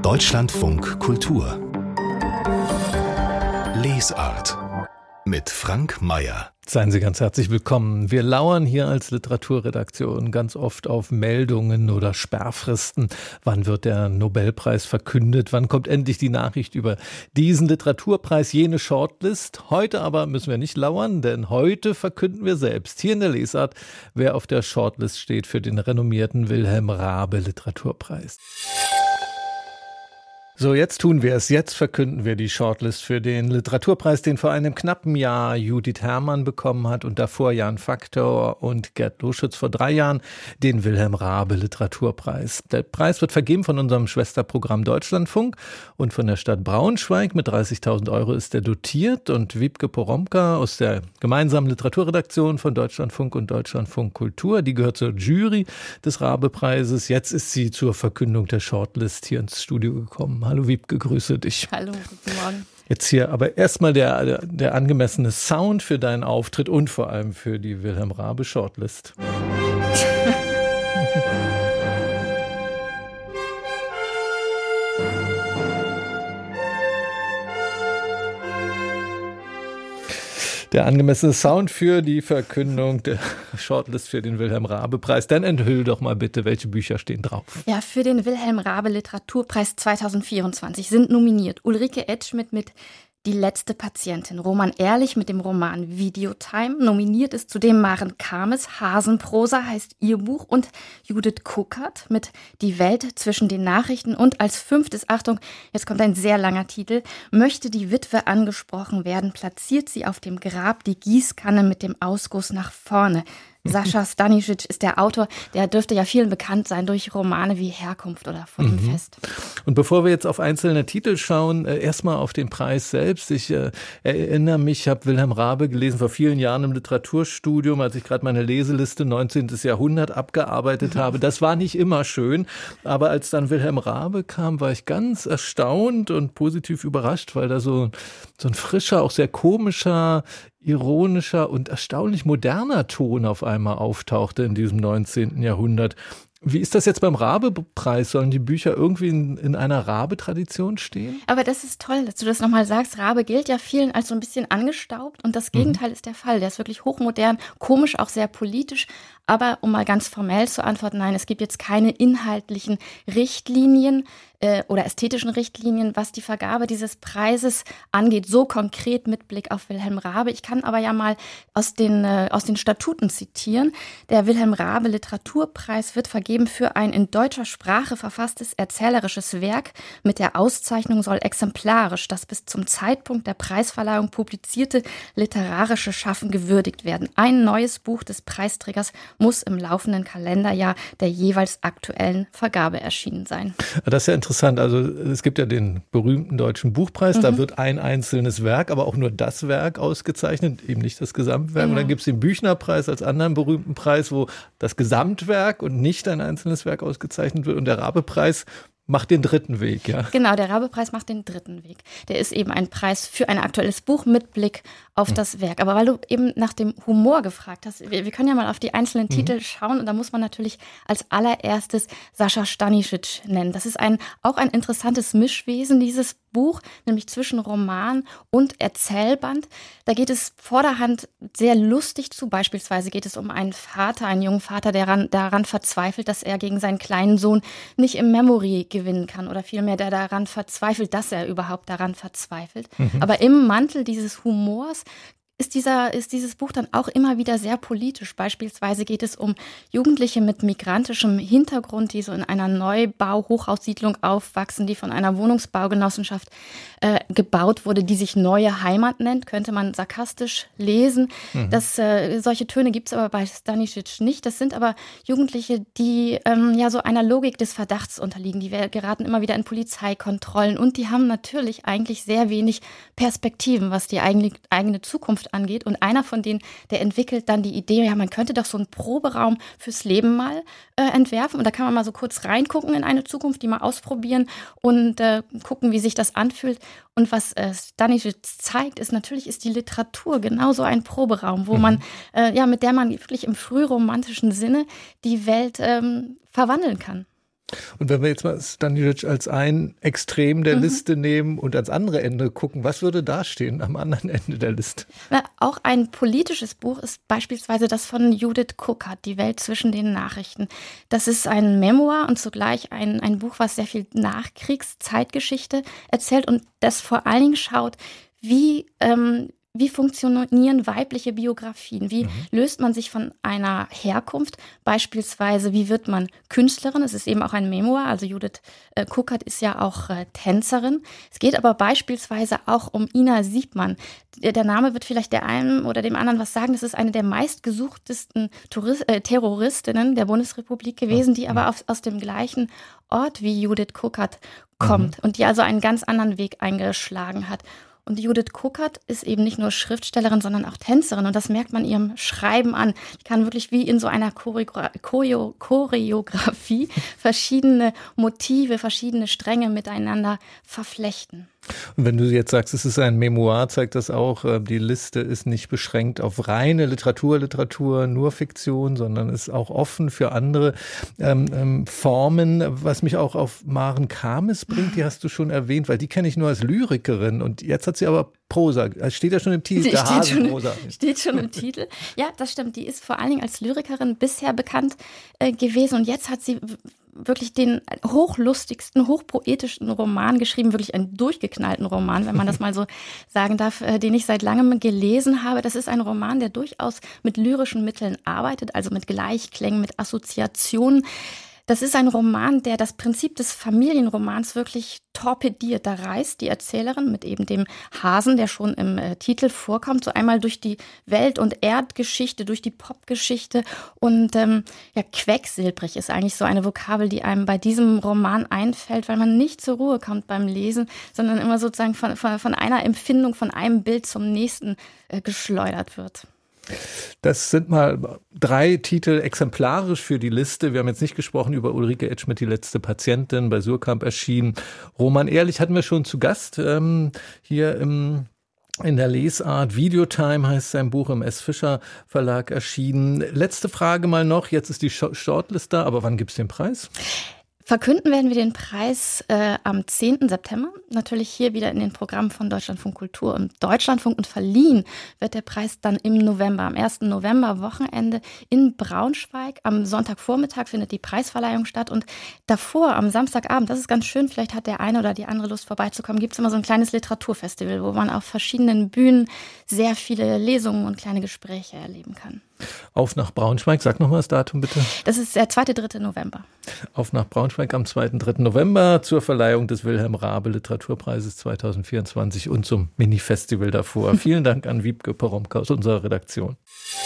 Deutschlandfunk Kultur Lesart mit Frank Mayer. Seien Sie ganz herzlich willkommen. Wir lauern hier als Literaturredaktion ganz oft auf Meldungen oder Sperrfristen. Wann wird der Nobelpreis verkündet? Wann kommt endlich die Nachricht über diesen Literaturpreis, jene Shortlist? Heute aber müssen wir nicht lauern, denn heute verkünden wir selbst hier in der Lesart, wer auf der Shortlist steht für den renommierten Wilhelm Raabe Literaturpreis. So, jetzt tun wir es. Jetzt verkünden wir die Shortlist für den Literaturpreis, den vor einem knappen Jahr Judith Herrmann bekommen hat und davor Jan Faktor und Gerd Loschütz vor 3 Jahren den Wilhelm Raabe Literaturpreis. Der Preis wird vergeben von unserem Schwesterprogramm Deutschlandfunk und von der Stadt Braunschweig. Mit 30.000 € ist er dotiert und Wiebke Poromka aus der gemeinsamen Literaturredaktion von Deutschlandfunk und Deutschlandfunk Kultur, die gehört zur Jury des Raabe-Preises. Jetzt ist sie zur Verkündung der Shortlist hier ins Studio gekommen. Hallo Wiebke, grüße dich. Hallo, guten Morgen. Jetzt hier aber erstmal der angemessene Sound für deinen Auftritt und vor allem für die Wilhelm Raabe Shortlist. Der angemessene Sound für die Verkündung der Shortlist für den Wilhelm Raabe Preis. Dann enthüll doch mal bitte, welche Bücher stehen drauf. Ja, für den Wilhelm Raabe Literaturpreis 2024 sind nominiert Ulrike Edschmidt mit Die letzte Patientin, Roman Ehrlich mit dem Roman Videotime, nominiert ist zudem Maren Kames, Hasenprosa heißt ihr Buch, und Judith Kuckert mit Die Welt zwischen den Nachrichten, und als 5. Achtung, jetzt kommt ein sehr langer Titel, Möchte die Witwe angesprochen werden, platziert sie auf dem Grab die Gießkanne mit dem Ausguss nach vorne. Sascha Stanisic ist der Autor, der dürfte ja vielen bekannt sein durch Romane wie Herkunft oder Vor dem Fest. Und bevor wir jetzt auf einzelne Titel schauen, erstmal auf den Preis selbst. Ich erinnere mich, ich habe Wilhelm Raabe gelesen vor vielen Jahren im Literaturstudium, als ich gerade meine Leseliste 19. Jahrhundert abgearbeitet habe. Das war nicht immer schön, aber als dann Wilhelm Raabe kam, war ich ganz erstaunt und positiv überrascht, weil da so ein frischer, auch sehr komischer, ironischer und erstaunlich moderner Ton auf einmal auftauchte in diesem 19. Jahrhundert. Wie ist das jetzt beim Raabe-Preis? Sollen die Bücher irgendwie in einer Raabe-Tradition stehen? Aber das ist toll, dass du das nochmal sagst. Raabe gilt ja vielen als so ein bisschen angestaubt und das Gegenteil ist der Fall. Der ist wirklich hochmodern, komisch, auch sehr politisch. Aber um mal ganz formell zu antworten, nein, es gibt jetzt keine inhaltlichen Richtlinien oder ästhetischen Richtlinien, was die Vergabe dieses Preises angeht, so konkret mit Blick auf Wilhelm Raabe. Ich kann aber ja mal aus den Statuten zitieren. Der Wilhelm Raabe Literaturpreis wird vergeben für ein in deutscher Sprache verfasstes erzählerisches Werk. Mit der Auszeichnung soll exemplarisch das bis zum Zeitpunkt der Preisverleihung publizierte literarische Schaffen gewürdigt werden. Ein neues Buch des Preisträgers muss im laufenden Kalenderjahr der jeweils aktuellen Vergabe erschienen sein. Das ist ja interessant. Also es gibt ja den berühmten Deutschen Buchpreis, da wird ein einzelnes Werk, aber auch nur das Werk ausgezeichnet, eben nicht das Gesamtwerk. Genau. Und dann gibt es den Büchnerpreis als anderen berühmten Preis, wo das Gesamtwerk und nicht ein einzelnes Werk ausgezeichnet wird. Und der Raabe-Preis macht den dritten Weg, ja. Genau, der Raabe-Preis macht den dritten Weg. Der ist eben ein Preis für ein aktuelles Buch mit Blick auf das Werk. Aber weil du eben nach dem Humor gefragt hast, wir können ja mal auf die einzelnen Titel schauen, und da muss man natürlich als allererstes Sascha Stanisic nennen. Das ist auch ein interessantes Mischwesen, dieses Buch, nämlich zwischen Roman und Erzählband. Da geht es vorderhand sehr lustig zu. Beispielsweise geht es um einen jungen Vater, der daran verzweifelt, dass er gegen seinen kleinen Sohn nicht im Memory gewinnen kann, oder vielmehr der daran verzweifelt, dass er überhaupt daran verzweifelt. Aber im Mantel dieses Humors ist dieses Buch dann auch immer wieder sehr politisch. Beispielsweise geht es um Jugendliche mit migrantischem Hintergrund, die so in einer Neubau-Hochhaussiedlung aufwachsen, die von einer Wohnungsbaugenossenschaft gebaut wurde, die sich Neue Heimat nennt, könnte man sarkastisch lesen. Solche Töne gibt es aber bei Stanisic nicht. Das sind aber Jugendliche, die so einer Logik des Verdachts unterliegen. Die geraten immer wieder in Polizeikontrollen und die haben natürlich eigentlich sehr wenig Perspektiven, was die eigene Zukunft angeht. Und einer von denen, der entwickelt dann die Idee, ja, man könnte doch so einen Proberaum fürs Leben mal entwerfen. Und da kann man mal so kurz reingucken in eine Zukunft, die mal ausprobieren und gucken, wie sich das anfühlt. Und was Stanisic zeigt, natürlich ist die Literatur genauso ein Proberaum, wo man, mit der man wirklich im frühromantischen Sinne die Welt verwandeln kann. Und wenn wir jetzt mal Stanisic als ein Extrem der Liste nehmen und ans andere Ende gucken, was würde da stehen am anderen Ende der Liste? Na, auch ein politisches Buch ist beispielsweise das von Judith Kuckert, Die Welt zwischen den Nachrichten. Das ist ein Memoir und zugleich ein Buch, was sehr viel Nachkriegszeitgeschichte erzählt und das vor allen Dingen schaut, wie funktionieren weibliche Biografien? Wie löst man sich von einer Herkunft? Beispielsweise, wie wird man Künstlerin? Es ist eben auch ein Memoir. Also Judith Kuckert ist ja auch Tänzerin. Es geht aber beispielsweise auch um Ina Siebmann. Der Name wird vielleicht der einen oder dem anderen was sagen. Das ist eine der meistgesuchtesten Terroristinnen der Bundesrepublik gewesen, die aber aus dem gleichen Ort wie Judith Kuckert kommt und die also einen ganz anderen Weg eingeschlagen hat. Und Judith Kuckert ist eben nicht nur Schriftstellerin, sondern auch Tänzerin. Und das merkt man ihrem Schreiben an. Die kann wirklich wie in so einer Choreografie verschiedene Motive, verschiedene Stränge miteinander verflechten. Und wenn du jetzt sagst, es ist ein Memoir, zeigt das auch, die Liste ist nicht beschränkt auf reine Literatur, nur Fiktion, sondern ist auch offen für andere Formen, was mich auch auf Maren Kames bringt, die hast du schon erwähnt, weil die kenne ich nur als Lyrikerin und jetzt hat sie aber Prosa, steht ja schon im Titel, der Hasenprosa. Steht schon im Titel. Ja, das stimmt, die ist vor allen Dingen als Lyrikerin bisher bekannt gewesen und jetzt hat sie wirklich den hochlustigsten, hochpoetischsten Roman geschrieben, wirklich einen durchgeknallten Roman, wenn man das mal so sagen darf, den ich seit langem gelesen habe. Das ist ein Roman, der durchaus mit lyrischen Mitteln arbeitet, also mit Gleichklängen, mit Assoziationen. Das ist ein Roman, der das Prinzip des Familienromans wirklich torpediert. Da reist die Erzählerin mit eben dem Hasen, der schon im Titel vorkommt, so einmal durch die Welt- und Erdgeschichte, durch die Popgeschichte. Und quecksilbrig ist eigentlich so eine Vokabel, die einem bei diesem Roman einfällt, weil man nicht zur Ruhe kommt beim Lesen, sondern immer sozusagen von einer Empfindung, von einem Bild zum nächsten geschleudert wird. Das sind mal 3 Titel exemplarisch für die Liste. Wir haben jetzt nicht gesprochen über Ulrike Edschmidt, Die letzte Patientin, bei Suhrkamp erschienen. Roman Ehrlich hatten wir schon zu Gast hier in der Lesart. Videotime heißt sein Buch, im S. Fischer Verlag erschienen. Letzte Frage mal noch. Jetzt ist die Shortlist da, aber wann gibt's den Preis? Verkünden werden wir den Preis am 10. September, natürlich hier wieder in den Programmen von Deutschlandfunk Kultur und Deutschlandfunk, und verliehen wird der Preis dann im November, am 1. November, Wochenende in Braunschweig. Am Sonntagvormittag findet die Preisverleihung statt und davor, am Samstagabend, das ist ganz schön, vielleicht hat der eine oder die andere Lust vorbeizukommen, gibt es immer so ein kleines Literaturfestival, wo man auf verschiedenen Bühnen sehr viele Lesungen und kleine Gespräche erleben kann. Auf nach Braunschweig, sag nochmal das Datum bitte. Das ist der 2. 3. November. Auf nach Braunschweig am 2. 3. November zur Verleihung des Wilhelm Raabe Literaturpreises 2024 und zum Mini-Festival davor. Vielen Dank an Wiebke Poromka aus unserer Redaktion.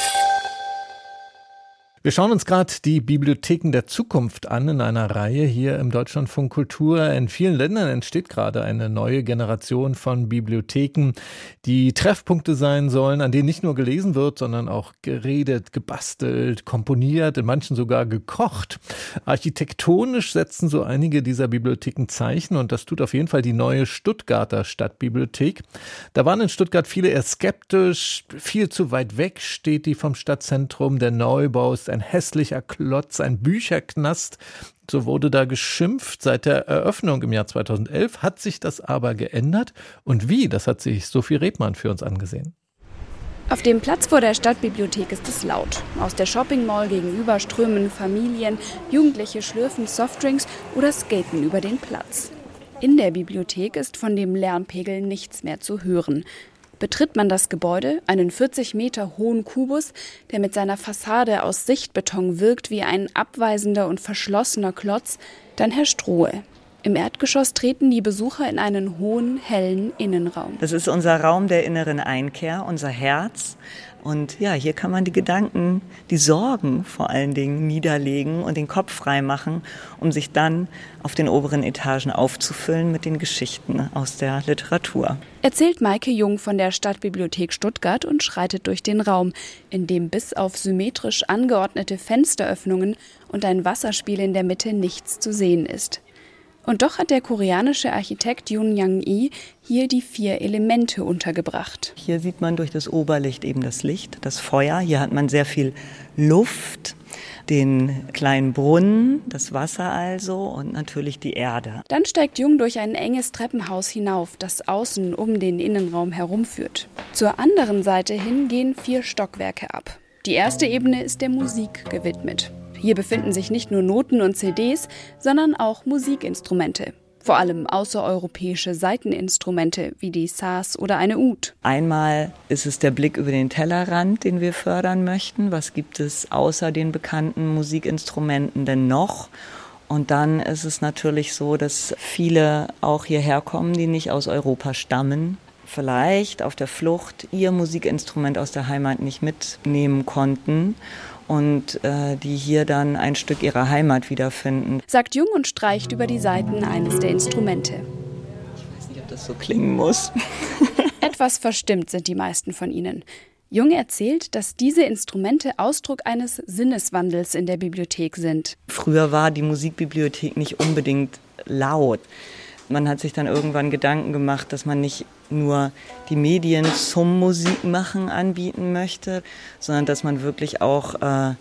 Wir schauen uns gerade die Bibliotheken der Zukunft an in einer Reihe hier im Deutschlandfunk Kultur. In vielen Ländern entsteht gerade eine neue Generation von Bibliotheken, die Treffpunkte sein sollen, an denen nicht nur gelesen wird, sondern auch geredet, gebastelt, komponiert, in manchen sogar gekocht. Architektonisch setzen so einige dieser Bibliotheken Zeichen und das tut auf jeden Fall die neue Stuttgarter Stadtbibliothek. Da waren in Stuttgart viele eher skeptisch, viel zu weit weg steht die vom Stadtzentrum, der Neubau ist ein hässlicher Klotz, ein Bücherknast. So wurde da geschimpft. Seit der Eröffnung im Jahr 2011 hat sich das aber geändert. Und wie? Das hat sich Sophie Rebmann für uns angesehen. Auf dem Platz vor der Stadtbibliothek ist es laut. Aus der Shopping Mall gegenüber strömen Familien, Jugendliche schlürfen Softdrinks oder skaten über den Platz. In der Bibliothek ist von dem Lärmpegel nichts mehr zu hören. Betritt man das Gebäude, einen 40 Meter hohen Kubus, der mit seiner Fassade aus Sichtbeton wirkt wie ein abweisender und verschlossener Klotz, dann herrscht Ruhe. Im Erdgeschoss treten die Besucher in einen hohen, hellen Innenraum. Das ist unser Raum der inneren Einkehr, unser Herz. Und ja, hier kann man die Gedanken, die Sorgen vor allen Dingen niederlegen und den Kopf frei machen, um sich dann auf den oberen Etagen aufzufüllen mit den Geschichten aus der Literatur. Erzählt Maike Jung von der Stadtbibliothek Stuttgart und schreitet durch den Raum, in dem bis auf symmetrisch angeordnete Fensteröffnungen und ein Wasserspiel in der Mitte nichts zu sehen ist. Und doch hat der koreanische Architekt Yoon Yang-i hier die 4 Elemente untergebracht. Hier sieht man durch das Oberlicht eben das Licht, das Feuer. Hier hat man sehr viel Luft. den kleinen Brunnen, das Wasser also und natürlich die Erde. Dann steigt Jung durch ein enges Treppenhaus hinauf, das außen um den Innenraum herumführt. Zur anderen Seite hin gehen 4 Stockwerke ab. Die erste Ebene ist der Musik gewidmet. Hier befinden sich nicht nur Noten und CDs, sondern auch Musikinstrumente. Vor allem außereuropäische Saiteninstrumente wie die Saz oder eine Ud. Einmal ist es der Blick über den Tellerrand, den wir fördern möchten. Was gibt es außer den bekannten Musikinstrumenten denn noch? Und dann ist es natürlich so, dass viele auch hierher kommen, die nicht aus Europa stammen. Vielleicht auf der Flucht ihr Musikinstrument aus der Heimat nicht mitnehmen konnten. Und die hier dann ein Stück ihrer Heimat wiederfinden. Sagt Jung und streicht über die Saiten eines der Instrumente. Ich weiß nicht, ob das so klingen muss. Etwas verstimmt sind die meisten von ihnen. Jung erzählt, dass diese Instrumente Ausdruck eines Sinneswandels in der Bibliothek sind. Früher war die Musikbibliothek nicht unbedingt laut. Man hat sich dann irgendwann Gedanken gemacht, dass man nicht nur die Medien zum Musikmachen anbieten möchte, sondern dass man wirklich auch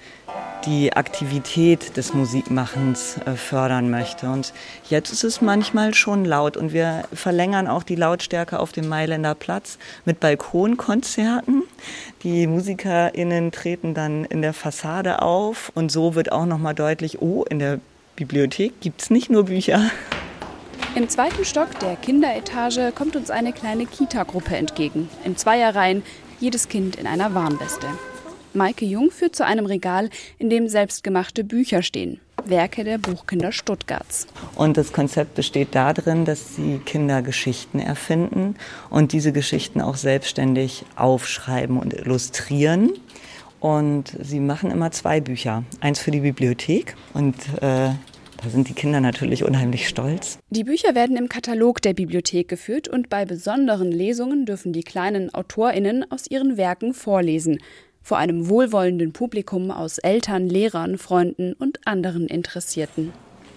die Aktivität des Musikmachens fördern möchte. Und jetzt ist es manchmal schon laut und wir verlängern auch die Lautstärke auf dem Mailänder Platz mit Balkonkonzerten. Die MusikerInnen treten dann in der Fassade auf und so wird auch nochmal deutlich, oh, in der Bibliothek gibt es nicht nur Bücher. Im 2. Stock der Kinderetage kommt uns eine kleine Kita-Gruppe entgegen. In 2er-Reihen, jedes Kind in einer Warnweste. Maike Jung führt zu einem Regal, in dem selbstgemachte Bücher stehen. Werke der Buchkinder Stuttgarts. Und das Konzept besteht darin, dass die Kinder Geschichten erfinden und diese Geschichten auch selbstständig aufschreiben und illustrieren. Und sie machen immer 2 Bücher. Eins für die Bibliothek und da sind die Kinder natürlich unheimlich stolz. Die Bücher werden im Katalog der Bibliothek geführt und bei besonderen Lesungen dürfen die kleinen AutorInnen aus ihren Werken vorlesen. Vor einem wohlwollenden Publikum aus Eltern, Lehrern, Freunden und anderen Interessierten.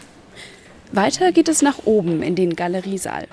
Weiter geht es nach oben in den Galeriesaal.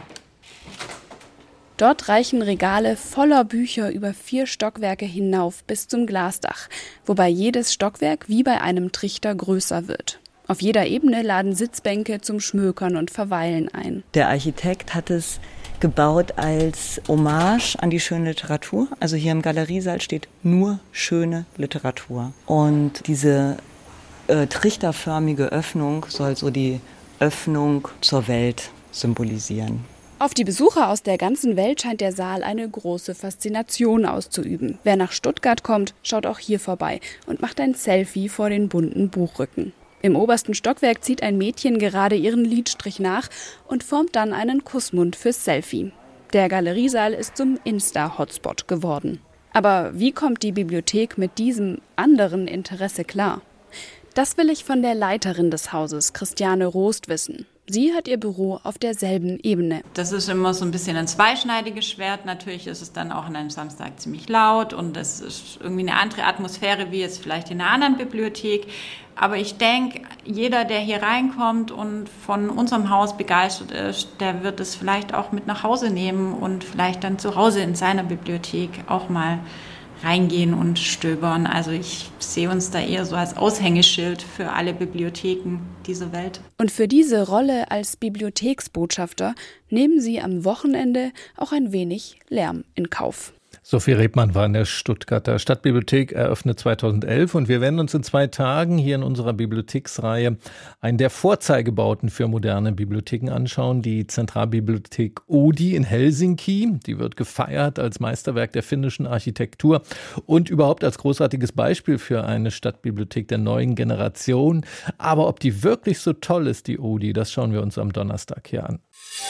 Dort reichen Regale voller Bücher über 4 Stockwerke hinauf bis zum Glasdach, wobei jedes Stockwerk wie bei einem Trichter größer wird. Auf jeder Ebene laden Sitzbänke zum Schmökern und Verweilen ein. Der Architekt hat es gebaut als Hommage an die schöne Literatur. Also hier im Galeriesaal steht nur schöne Literatur. Und diese trichterförmige Öffnung soll so die Öffnung zur Welt symbolisieren. Auf die Besucher aus der ganzen Welt scheint der Saal eine große Faszination auszuüben. Wer nach Stuttgart kommt, schaut auch hier vorbei und macht ein Selfie vor den bunten Buchrücken. Im obersten Stockwerk zieht ein Mädchen gerade ihren Lidstrich nach und formt dann einen Kussmund fürs Selfie. Der Galeriesaal ist zum Insta-Hotspot geworden. Aber wie kommt die Bibliothek mit diesem anderen Interesse klar? Das will ich von der Leiterin des Hauses, Christiane Rost, wissen. Sie hat ihr Büro auf derselben Ebene. Das ist immer so ein bisschen ein zweischneidiges Schwert. Natürlich ist es dann auch an einem Samstag ziemlich laut und es ist irgendwie eine andere Atmosphäre wie jetzt vielleicht in einer anderen Bibliothek. Aber ich denke, jeder, der hier reinkommt und von unserem Haus begeistert ist, der wird es vielleicht auch mit nach Hause nehmen und vielleicht dann zu Hause in seiner Bibliothek auch mal reingehen und stöbern. Also ich sehe uns da eher so als Aushängeschild für alle Bibliotheken dieser Welt. Und für diese Rolle als Bibliotheksbotschafter nehmen Sie am Wochenende auch ein wenig Lärm in Kauf. Sophie Rebmann war in der Stuttgarter Stadtbibliothek, eröffnet 2011 und wir werden uns in 2 Tagen hier in unserer Bibliotheksreihe einen der Vorzeigebauten für moderne Bibliotheken anschauen, die Zentralbibliothek Oodi in Helsinki. Die wird gefeiert als Meisterwerk der finnischen Architektur und überhaupt als großartiges Beispiel für eine Stadtbibliothek der neuen Generation. Aber ob die wirklich so toll ist, die Oodi, das schauen wir uns am Donnerstag hier an.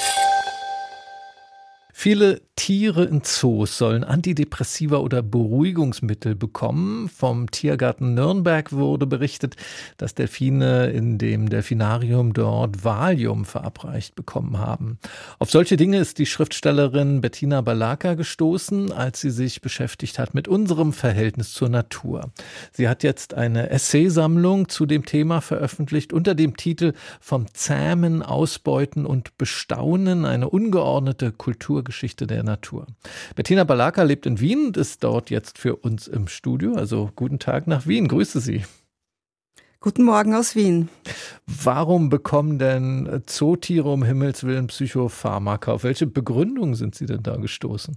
Viele Tiere in Zoos sollen Antidepressiva oder Beruhigungsmittel bekommen. Vom Tiergarten Nürnberg wurde berichtet, dass Delfine in dem Delfinarium dort Valium verabreicht bekommen haben. Auf solche Dinge ist die Schriftstellerin Bettina Balaka gestoßen, als sie sich beschäftigt hat mit unserem Verhältnis zur Natur. Sie hat jetzt eine Essaysammlung zu dem Thema veröffentlicht unter dem Titel Vom Zähmen, Ausbeuten und Bestaunen, eine ungeordnete Kulturgeschichte der Natur. Bettina Balaka lebt in Wien und ist dort jetzt für uns im Studio. Also guten Tag nach Wien. Grüße Sie. Guten Morgen aus Wien. Warum bekommen denn Zootiere um Himmels Willen Psychopharmaka? Auf welche Begründung sind Sie denn da gestoßen?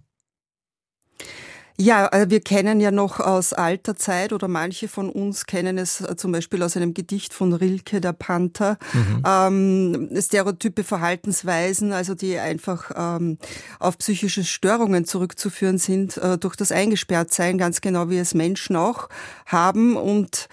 Ja, wir kennen ja noch aus alter Zeit oder manche von uns kennen es zum Beispiel aus einem Gedicht von Rilke, der Panther, stereotype Verhaltensweisen, also die einfach auf psychische Störungen zurückzuführen sind durch das Eingesperrtsein, ganz genau wie es Menschen auch haben und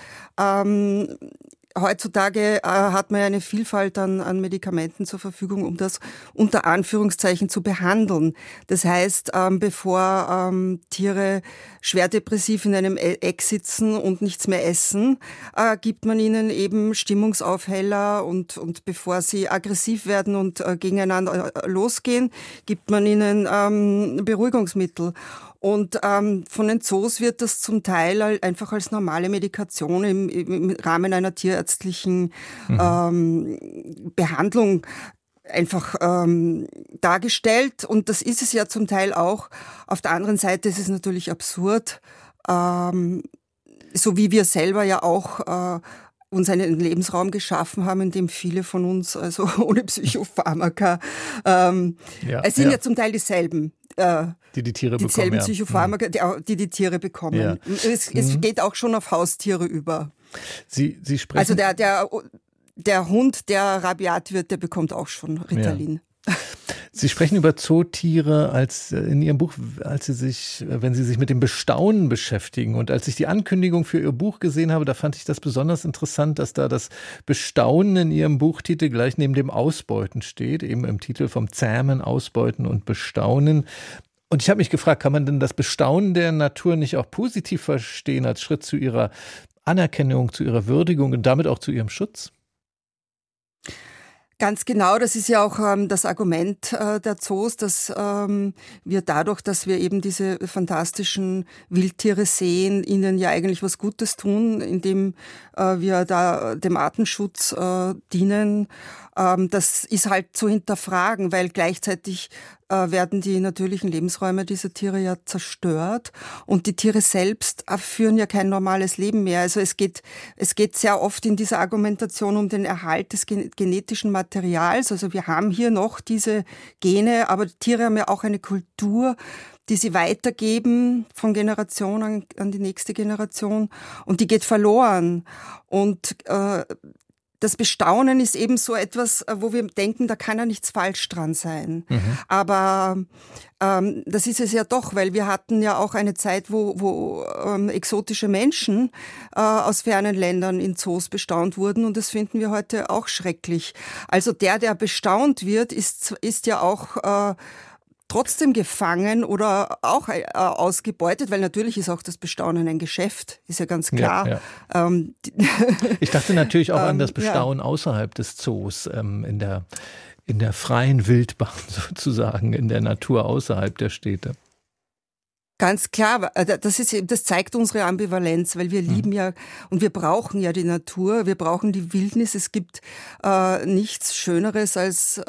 heutzutage hat man ja eine Vielfalt an Medikamenten zur Verfügung, um das unter Anführungszeichen zu behandeln. Das heißt, bevor Tiere schwer depressiv in einem Eck sitzen und nichts mehr essen, gibt man ihnen eben Stimmungsaufheller und bevor sie aggressiv werden und gegeneinander losgehen, gibt man ihnen Beruhigungsmittel. Und von den Zoos wird das zum Teil einfach als normale Medikation im Rahmen einer tierärztlichen Behandlung einfach dargestellt. Und das ist es ja zum Teil auch. Auf der anderen Seite ist es natürlich absurd, so wie wir selber ja auch uns einen Lebensraum geschaffen haben, in dem viele von uns also ohne Psychopharmaka, es sind ja zum Teil dieselben. Die Tiere bekommen. Dieselben Psychopharmaka, die Tiere bekommen. Ja. Es geht auch schon auf Haustiere über. Sie sprechen. Also der Hund, der rabiat wird, der bekommt auch schon Ritalin. Ja. Sie sprechen über Zootiere als in Ihrem Buch, wenn Sie sich mit dem Bestaunen beschäftigen. Und als ich die Ankündigung für Ihr Buch gesehen habe, da fand ich das besonders interessant, dass da das Bestaunen in Ihrem Buchtitel gleich neben dem Ausbeuten steht, eben im Titel vom Zähmen, Ausbeuten und Bestaunen. Und ich habe mich gefragt, kann man denn das Bestaunen der Natur nicht auch positiv verstehen als Schritt zu ihrer Anerkennung, zu ihrer Würdigung und damit auch zu ihrem Schutz? Ganz genau, das ist ja auch das Argument der Zoos, dass wir dadurch, dass wir eben diese fantastischen Wildtiere sehen, ihnen ja eigentlich was Gutes tun, indem wir da dem Artenschutz dienen. Das ist halt zu hinterfragen, weil gleichzeitig werden die natürlichen Lebensräume dieser Tiere ja zerstört und die Tiere selbst führen ja kein normales Leben mehr. Also es geht sehr oft in dieser Argumentation um den Erhalt des genetischen Materials. Also wir haben hier noch diese Gene, aber die Tiere haben ja auch eine Kultur, die sie weitergeben von Generation an die nächste Generation und die geht verloren. Und das Bestaunen ist eben so etwas, wo wir denken, da kann ja nichts falsch dran sein. Aber das ist es ja doch, weil wir hatten ja auch eine Zeit, wo exotische Menschen aus fernen Ländern in Zoos bestaunt wurden und das finden wir heute auch schrecklich. Also der bestaunt wird, ist ja auch trotzdem gefangen oder auch ausgebeutet, weil natürlich ist auch das Bestaunen ein Geschäft, ist ja ganz klar. Ja. Ich dachte natürlich auch an das Bestaunen außerhalb des Zoos, in der freien Wildbahn sozusagen, in der Natur außerhalb der Städte. Ganz klar, das zeigt unsere Ambivalenz, weil wir lieben ja und wir brauchen ja die Natur, wir brauchen die Wildnis. Es gibt nichts Schöneres als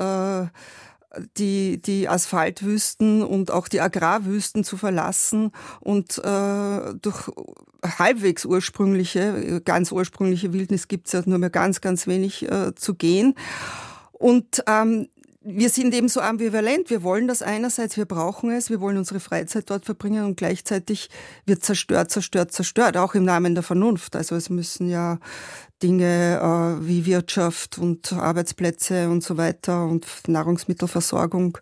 die Asphaltwüsten und auch die Agrarwüsten zu verlassen und durch halbwegs ganz ursprüngliche Wildnis gibt es ja nur mehr ganz, ganz wenig zu gehen. Und wir sind eben so ambivalent. Wir wollen das einerseits, wir brauchen es, wir wollen unsere Freizeit dort verbringen und gleichzeitig wird zerstört, auch im Namen der Vernunft. Also es müssen ja Dinge wie Wirtschaft und Arbeitsplätze und so weiter und Nahrungsmittelversorgung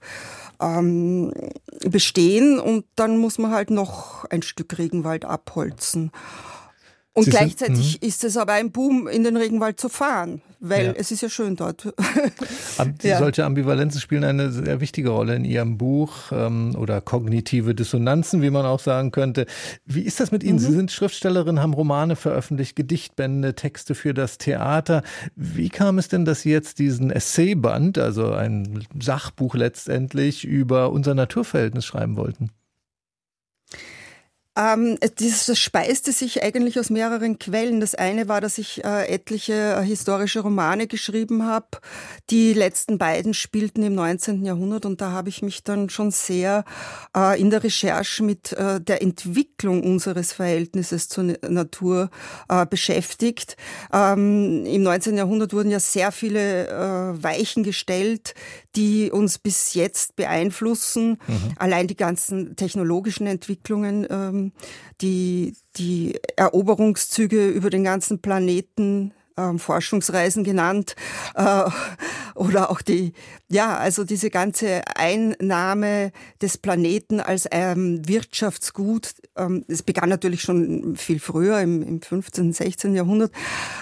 bestehen und dann muss man halt noch ein Stück Regenwald abholzen. Und gleichzeitig ist es aber ein Boom, in den Regenwald zu fahren, weil es ist ja schön dort. Solche Ambivalenzen spielen eine sehr wichtige Rolle in Ihrem Buch oder kognitive Dissonanzen, wie man auch sagen könnte. Wie ist das mit Ihnen? Sie sind Schriftstellerin, haben Romane veröffentlicht, Gedichtbände, Texte für das Theater. Wie kam es denn, dass Sie jetzt diesen Essayband, also ein Sachbuch letztendlich, über unser Naturverhältnis schreiben wollten? Das speiste sich eigentlich aus mehreren Quellen. Das eine war, dass ich etliche historische Romane geschrieben habe. Die letzten beiden spielten im 19. Jahrhundert und da habe ich mich dann schon sehr in der Recherche mit der Entwicklung unseres Verhältnisses zur Natur beschäftigt. Im 19. Jahrhundert wurden ja sehr viele Weichen gestellt, die uns bis jetzt beeinflussen. Allein die ganzen technologischen Entwicklungen, die Eroberungszüge über den ganzen Planeten, Forschungsreisen genannt, oder auch also diese ganze Einnahme des Planeten als Wirtschaftsgut. Es begann natürlich schon viel früher, im 15., 16. Jahrhundert.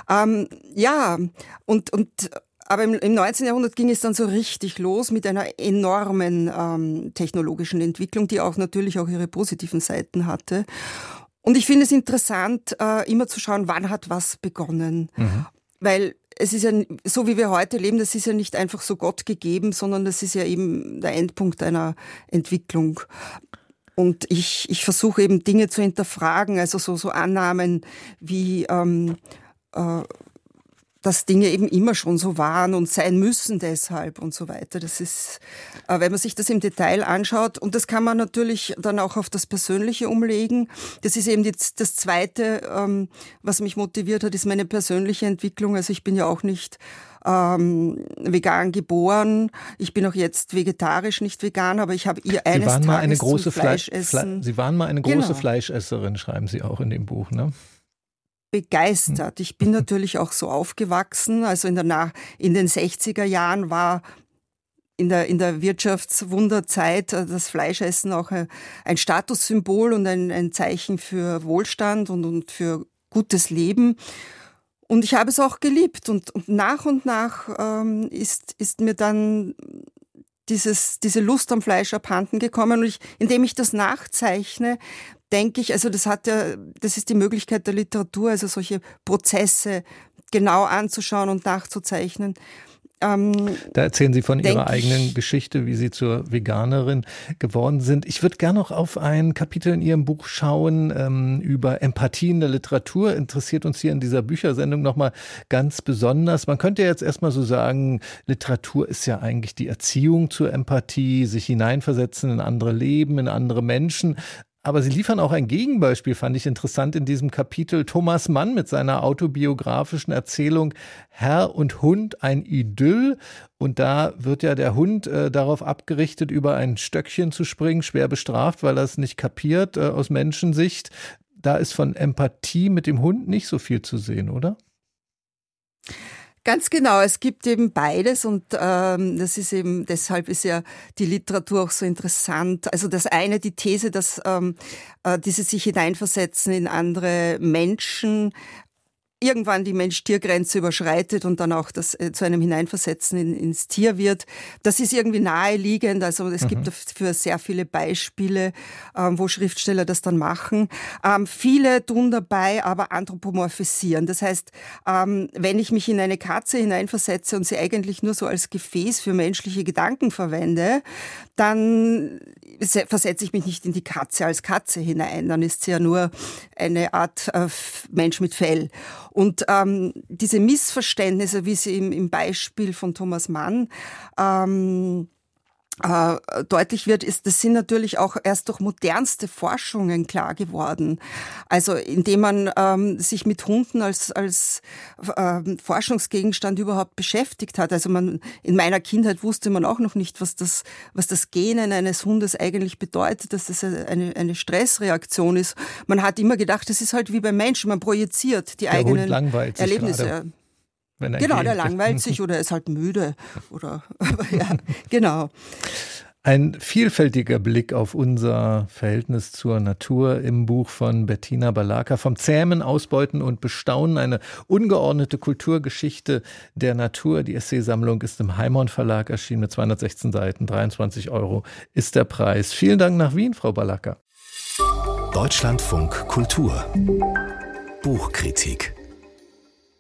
Aber im 19. Jahrhundert ging es dann so richtig los mit einer enormen technologischen Entwicklung, die auch natürlich auch ihre positiven Seiten hatte. Und ich finde es interessant, immer zu schauen, wann hat was begonnen. Weil es ist ja, so wie wir heute leben, das ist ja nicht einfach so Gott gegeben, sondern das ist ja eben der Endpunkt einer Entwicklung. Und ich versuche eben Dinge zu hinterfragen, also so Annahmen wie dass Dinge eben immer schon so waren und sein müssen deshalb und so weiter. Das ist, wenn man sich das im Detail anschaut, und das kann man natürlich dann auch auf das Persönliche umlegen. Das ist eben das Zweite, was mich motiviert hat, ist meine persönliche Entwicklung. Also ich bin ja auch nicht vegan geboren. Ich bin auch jetzt vegetarisch, nicht vegan, aber ich habe eines Tages zum Fleischessen. Sie waren mal eine große Fleischesserin, schreiben Sie auch in dem Buch, ne? Begeistert. Ich bin natürlich auch so aufgewachsen. Also in den 60er Jahren war in der Wirtschaftswunderzeit das Fleischessen auch ein Statussymbol und ein Zeichen für Wohlstand und für gutes Leben. Und ich habe es auch geliebt. Und nach ist mir dann diese Lust am Fleisch abhanden gekommen. Und indem ich das nachzeichne, denke ich, also das ist die Möglichkeit der Literatur, also solche Prozesse genau anzuschauen und nachzuzeichnen. Da erzählen Sie von Ihrer eigenen Geschichte, wie Sie zur Veganerin geworden sind. Ich würde gerne noch auf ein Kapitel in Ihrem Buch schauen, über Empathie in der Literatur. Interessiert uns hier in dieser Büchersendung nochmal ganz besonders. Man könnte jetzt erstmal so sagen, Literatur ist ja eigentlich die Erziehung zur Empathie, sich hineinversetzen in andere Leben, in andere Menschen. Aber Sie liefern auch ein Gegenbeispiel, fand ich interessant in diesem Kapitel. Thomas Mann mit seiner autobiografischen Erzählung Herr und Hund, ein Idyll. Und da wird ja der Hund darauf abgerichtet, über ein Stöckchen zu springen, schwer bestraft, weil er es nicht kapiert aus Menschensicht. Da ist von Empathie mit dem Hund nicht so viel zu sehen, oder? Ganz genau, es gibt eben beides und das ist eben, deshalb ist ja die Literatur auch so interessant. Also das eine, die These, dass dieses sich hineinversetzen in andere Menschen irgendwann die Mensch-Tier-Grenze überschreitet und dann auch das zu einem Hineinversetzen ins Tier wird. Das ist irgendwie naheliegend. Also es gibt dafür sehr viele Beispiele, wo Schriftsteller das dann machen. Viele tun dabei aber anthropomorphisieren. Das heißt, wenn ich mich in eine Katze hineinversetze und sie eigentlich nur so als Gefäß für menschliche Gedanken verwende, dann versetze ich mich nicht in die Katze als Katze hinein. Dann ist sie ja nur eine Art Mensch mit Fell. Und diese Missverständnisse, wie sie im Beispiel von Thomas Mann deutlich wird, das sind natürlich auch erst durch modernste Forschungen klar geworden. Also indem man sich mit Hunden als Forschungsgegenstand überhaupt beschäftigt hat. Also in meiner Kindheit wusste man auch noch nicht, was das Gähnen eines Hundes eigentlich bedeutet, dass das eine Stressreaktion ist. Man hat immer gedacht, das ist halt wie beim Menschen, man projiziert die eigenen Erlebnisse. Genau, der langweilt sich oder ist halt müde. Ja, genau. Ein vielfältiger Blick auf unser Verhältnis zur Natur im Buch von Bettina Balaka. Vom Zähmen, Ausbeuten und Bestaunen. Eine ungeordnete Kulturgeschichte der Natur. Die Essaysammlung ist im Heimon Verlag erschienen mit 216 Seiten. 23 € ist der Preis. Vielen Dank nach Wien, Frau Balaka. Deutschlandfunk Kultur. Buchkritik.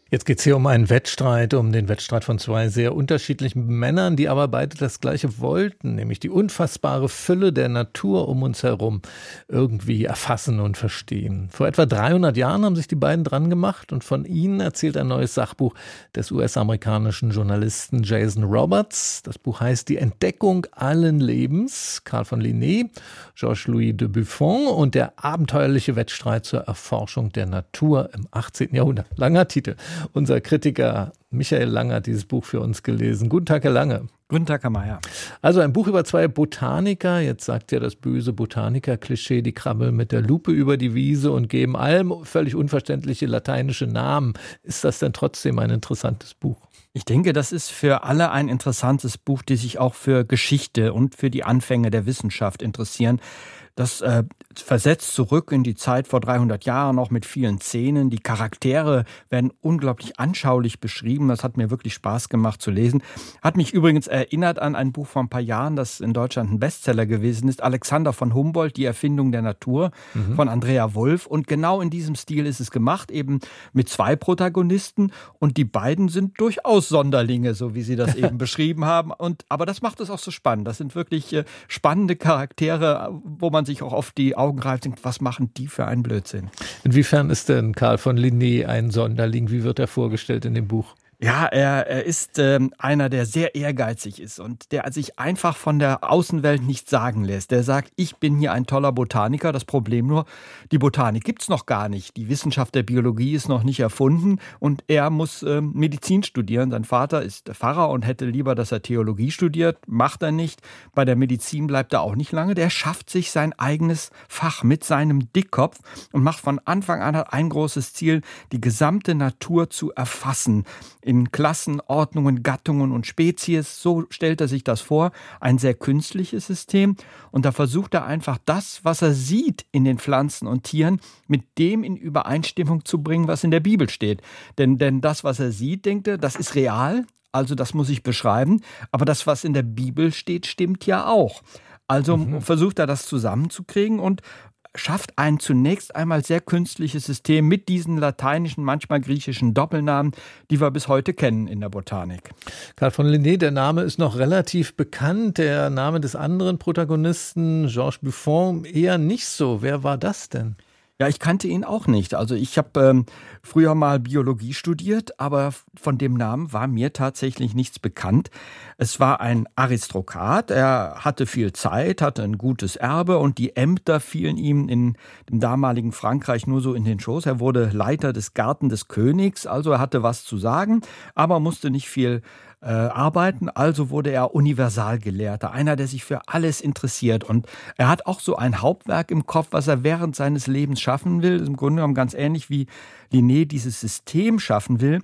Jetzt geht es hier um einen Wettstreit, um den Wettstreit von zwei sehr unterschiedlichen Männern, die aber beide das Gleiche wollten, nämlich die unfassbare Fülle der Natur um uns herum irgendwie erfassen und verstehen. Vor etwa 300 Jahren haben sich die beiden dran gemacht und von ihnen erzählt ein neues Sachbuch des US-amerikanischen Journalisten Jason Roberts. Das Buch heißt Die Entdeckung allen Lebens, Carl von Linné, Georges-Louis de Buffon und der abenteuerliche Wettstreit zur Erforschung der Natur im 18. Jahrhundert. Langer Titel. Unser Kritiker Michael Lange hat dieses Buch für uns gelesen. Guten Tag, Herr Lange. Guten Tag, Herr Mayer. Also ein Buch über zwei Botaniker. Jetzt sagt ja das böse Botaniker-Klischee, die krabbeln mit der Lupe über die Wiese und geben allem völlig unverständliche lateinische Namen. Ist das denn trotzdem ein interessantes Buch? Ich denke, das ist für alle ein interessantes Buch, die sich auch für Geschichte und für die Anfänge der Wissenschaft interessieren. Das versetzt zurück in die Zeit vor 300 Jahren, auch mit vielen Szenen. Die Charaktere werden unglaublich anschaulich beschrieben. Das hat mir wirklich Spaß gemacht zu lesen. Hat mich übrigens erinnert an ein Buch vor ein paar Jahren, das in Deutschland ein Bestseller gewesen ist. Alexander von Humboldt, Die Erfindung der Natur von Andrea Wolf. Und genau in diesem Stil ist es gemacht, eben mit zwei Protagonisten. Und die beiden sind durchaus Sonderlinge, so wie Sie das eben beschrieben haben. Aber das macht es auch so spannend. Das sind wirklich spannende Charaktere, wo man sich auch auf die Augen greift und denkt, was machen die für einen Blödsinn? Inwiefern ist denn Carl von Linné ein Sonderling? Wie wird er vorgestellt in dem Buch? Ja, er ist einer, der sehr ehrgeizig ist und der sich einfach von der Außenwelt nichts sagen lässt. Der sagt, ich bin hier ein toller Botaniker. Das Problem nur, die Botanik gibt's noch gar nicht. Die Wissenschaft der Biologie ist noch nicht erfunden und er muss Medizin studieren. Sein Vater ist Pfarrer und hätte lieber, dass er Theologie studiert. Macht er nicht. Bei der Medizin bleibt er auch nicht lange. Der schafft sich sein eigenes Fach mit seinem Dickkopf und macht von Anfang an ein großes Ziel, die gesamte Natur zu erfassen. In Klassen, Ordnungen, Gattungen und Spezies, so stellt er sich das vor, ein sehr künstliches System. Und da versucht er einfach das, was er sieht in den Pflanzen und Tieren, mit dem in Übereinstimmung zu bringen, was in der Bibel steht. Denn das, was er sieht, denkt er, das ist real, also das muss ich beschreiben. Aber das, was in der Bibel steht, stimmt ja auch. Also versucht er das zusammenzukriegen und schafft ein zunächst einmal sehr künstliches System mit diesen lateinischen, manchmal griechischen Doppelnamen, die wir bis heute kennen in der Botanik. Carl von Linné, der Name ist noch relativ bekannt. Der Name des anderen Protagonisten, Georges Buffon, eher nicht so. Wer war das denn? Ja, ich kannte ihn auch nicht. Also ich habe früher mal Biologie studiert, aber von dem Namen war mir tatsächlich nichts bekannt. Es war ein Aristokrat, er hatte viel Zeit, hatte ein gutes Erbe und die Ämter fielen ihm in dem damaligen Frankreich nur so in den Schoß. Er wurde Leiter des Garten des Königs, also er hatte was zu sagen, aber musste nicht viel arbeiten, also wurde er Universalgelehrter, einer, der sich für alles interessiert und er hat auch so ein Hauptwerk im Kopf, was er während seines Lebens schaffen will, im Grunde genommen ganz ähnlich wie Linné dieses System schaffen will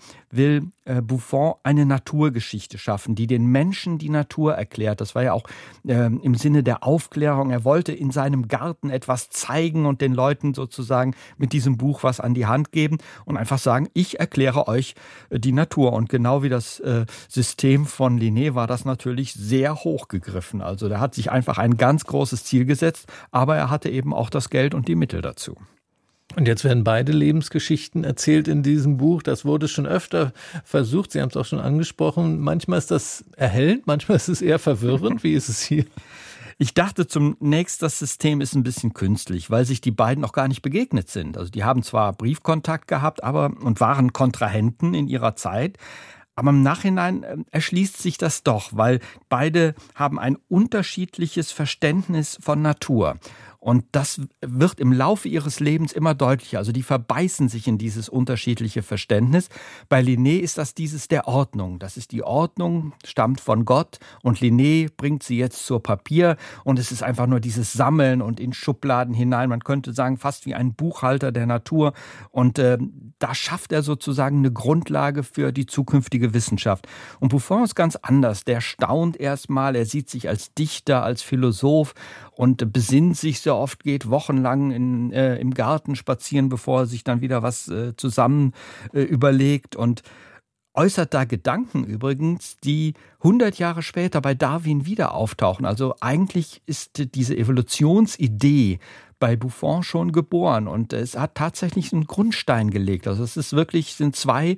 Buffon eine Naturgeschichte schaffen, die den Menschen die Natur erklärt. Das war ja auch im Sinne der Aufklärung. Er wollte in seinem Garten etwas zeigen und den Leuten sozusagen mit diesem Buch was an die Hand geben und einfach sagen, ich erkläre euch die Natur. Und genau wie das System von Linné war das natürlich sehr hochgegriffen. Also der hat sich einfach ein ganz großes Ziel gesetzt, aber er hatte eben auch das Geld und die Mittel dazu. Und jetzt werden beide Lebensgeschichten erzählt in diesem Buch. Das wurde schon öfter versucht. Sie haben es auch schon angesprochen. Manchmal ist das erhellend, manchmal ist es eher verwirrend. Wie ist es hier? Ich dachte zunächst, das System ist ein bisschen künstlich, weil sich die beiden noch gar nicht begegnet sind. Also die haben zwar Briefkontakt gehabt, und waren Kontrahenten in ihrer Zeit. Aber im Nachhinein erschließt sich das doch, weil beide haben ein unterschiedliches Verständnis von Natur. Und das wird im Laufe ihres Lebens immer deutlicher. Also die verbeißen sich in dieses unterschiedliche Verständnis. Bei Linné ist das dieses der Ordnung. Das ist die Ordnung, stammt von Gott. Und Linné bringt sie jetzt zu Papier. Und es ist einfach nur dieses Sammeln und in Schubladen hinein. Man könnte sagen, fast wie ein Buchhalter der Natur. Und da schafft er sozusagen eine Grundlage für die zukünftige Wissenschaft. Und Buffon ist ganz anders. Der staunt erstmal. Er sieht sich als Dichter, als Philosoph und besinnt sich so oft, geht wochenlang im Garten spazieren, bevor er sich dann wieder was zusammen überlegt und äußert da Gedanken übrigens, die 100 Jahre später bei Darwin wieder auftauchen. Also eigentlich ist diese Evolutionsidee bei Buffon schon geboren und es hat tatsächlich einen Grundstein gelegt. Also es ist wirklich, sind zwei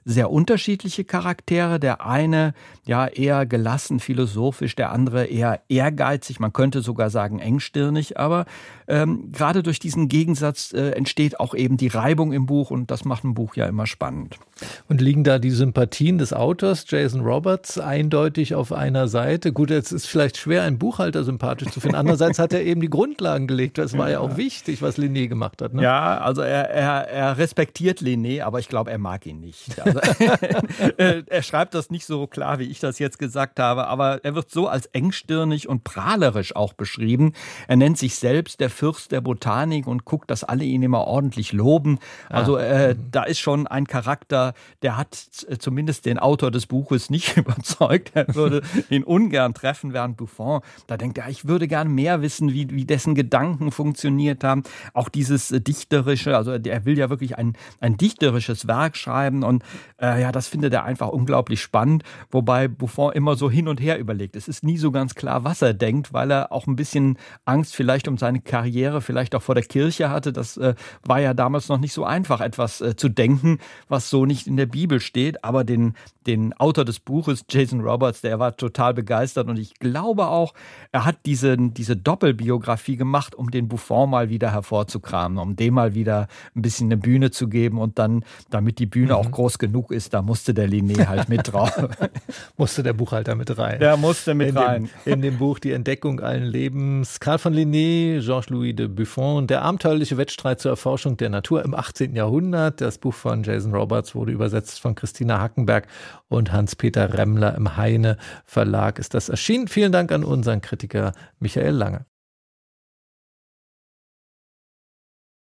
sehr unterschiedliche Charaktere. Der eine ja eher gelassen, philosophisch, der andere eher ehrgeizig, man könnte sogar sagen engstirnig, aber gerade durch diesen Gegensatz entsteht auch eben die Reibung im Buch und das macht ein Buch ja immer spannend. Und liegen da die Sympathien des Autors, Jason Robards, eindeutig auf einer Seite? Gut, es ist vielleicht schwer, einen Buchhalter sympathisch zu finden. Andererseits hat er eben die Grundlagen gelegt. Das war ja auch wichtig, was Linné gemacht hat. Ne? Ja, also er respektiert Linné, aber ich glaube, er mag ihn nicht. Also, er schreibt das nicht so klar, wie ich das jetzt gesagt habe, aber er wird so als engstirnig und prahlerisch auch beschrieben. Er nennt sich selbst der Fürst der Botanik und guckt, dass alle ihn immer ordentlich loben. Also da ist schon ein Charakter, der hat zumindest den Autor des Buches nicht überzeugt. Er würde ihn ungern treffen, während Buffon, da denkt er, ich würde gern mehr wissen, wie dessen Gedanken funktioniert haben. Auch dieses Dichterische, also er will ja wirklich ein dichterisches Werk schreiben und das findet er einfach unglaublich spannend, wobei Buffon immer so hin und her überlegt. Es ist nie so ganz klar, was er denkt, weil er auch ein bisschen Angst vielleicht um seine Karriere, vielleicht auch vor der Kirche hatte. Das war ja damals noch nicht so einfach, etwas zu denken, was so nicht in der Bibel steht, aber den Autor des Buches, Jason Robards, der war total begeistert und ich glaube auch, er hat diese Doppelbiografie gemacht, um den Buffon mal wieder hervorzukramen, um dem mal wieder ein bisschen eine Bühne zu geben und dann, damit die Bühne auch groß genug ist, da musste der Linné halt mit drauf. Musste der Buchhalter mit rein. Der musste mit rein. In dem Buch Die Entdeckung allen Lebens. Karl von Linné, Georges-Louis de Buffon, der abenteuerliche Wettstreit zur Erforschung der Natur im 18. Jahrhundert. Das Buch von Jason Robards wurde übersetzt von Christina Hackenberg und Hans-Peter Remmler im Heine Verlag ist das erschienen. Vielen Dank an unseren Kritiker Michael Lange.